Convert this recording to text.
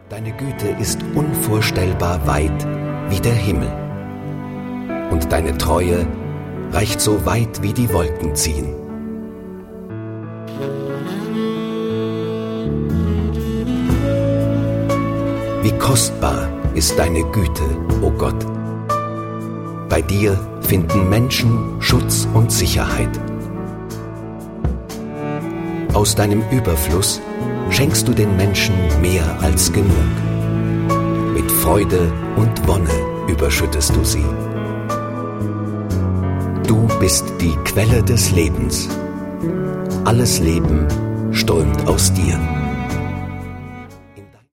Deine Güte ist unvorstellbar weit wie der Himmel. Und deine Treue reicht so weit, wie die Wolken ziehen. Wie kostbar ist deine Güte, o Gott. Bei dir finden Menschen Schutz und Sicherheit. Aus deinem Überfluss schenkst du den Menschen mehr als genug. Mit Freude und Wonne überschüttest du sie. Du bist die Quelle des Lebens. Alles Leben strömt aus dir.